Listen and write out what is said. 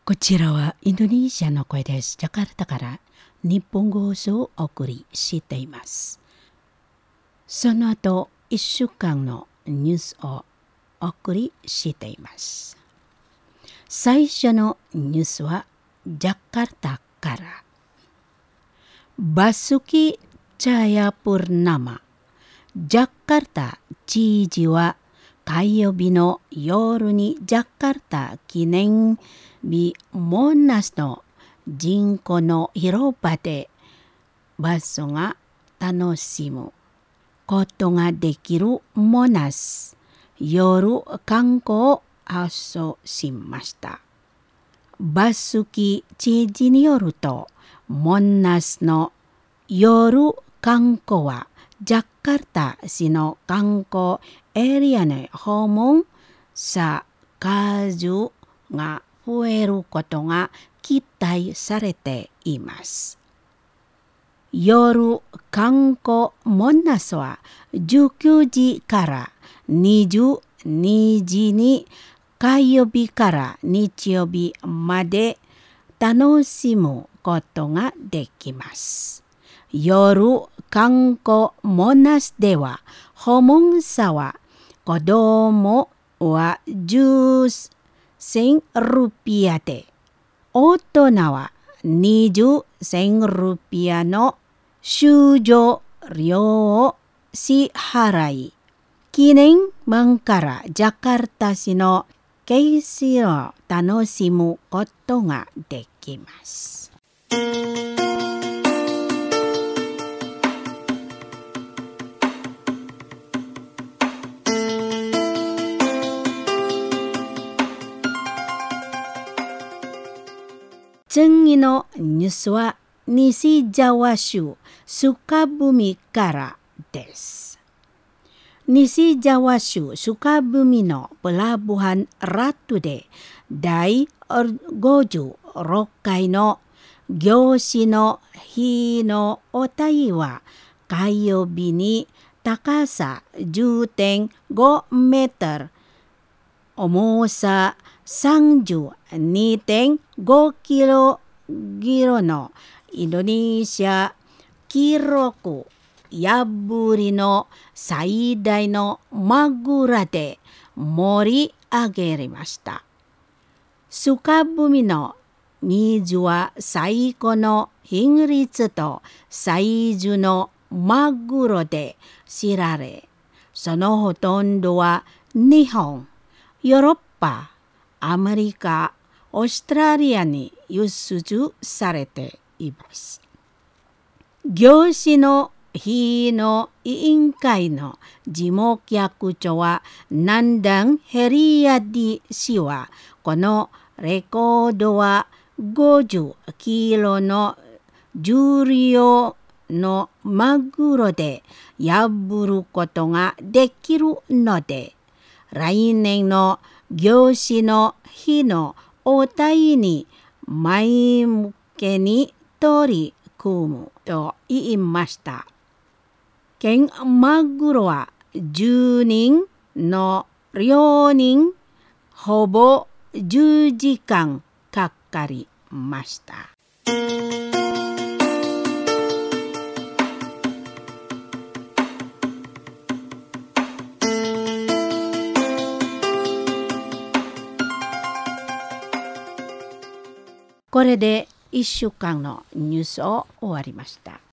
こちらはインドネシアの声です。ジャカルタから日本語放送をお送りしています。その後、1週間のニュースをお送りしています。最初のニュースはジャカルタから。バスキ・チャヤプルナマ、ジャカルタ知事は火曜日の夜にジャカルタ記念日モナスの人口の広場でバスが楽しむことができるモナス夜観光を発送しました。バスキ知事によると、モナスの夜観光はジャカルタ市の観光エリアの訪問者数が増えることが期待されています。夜観光モナスは19時から22時に火曜日から日曜日まで楽しむことができます。夜観光モナスでは訪問者は子供は10,000ルピアで、大人は20,000ルピアの入場料を支払い、記念日からジャカルタ市の景色を楽しむことができます。次のニュースは西ジャワ州スカブミからです。西ジャワ州スカブミのプラブハンラトで第56回の行事の日のお題は火曜日に高さ 10.5 メートル、重さ32.5 キロのインドネシア記録破りの最大のマグロで盛り上げました。スカブミの水は最高の品質とサイズのマグロで知られ、そのほとんどは日本、ヨーロッパ、アメリカ、オーストラリアに輸出されています。行事の日の委員会の事務局長はナンダン・ヘリアディ氏は、このレコードは50キロの重量のマグロで破ることができるので、来年の行事の日のお題に前向けに取り組むと言いました。県マグロは10人の漁人ほぼ10時間かかりました。これで1週間のニュースを終わりました。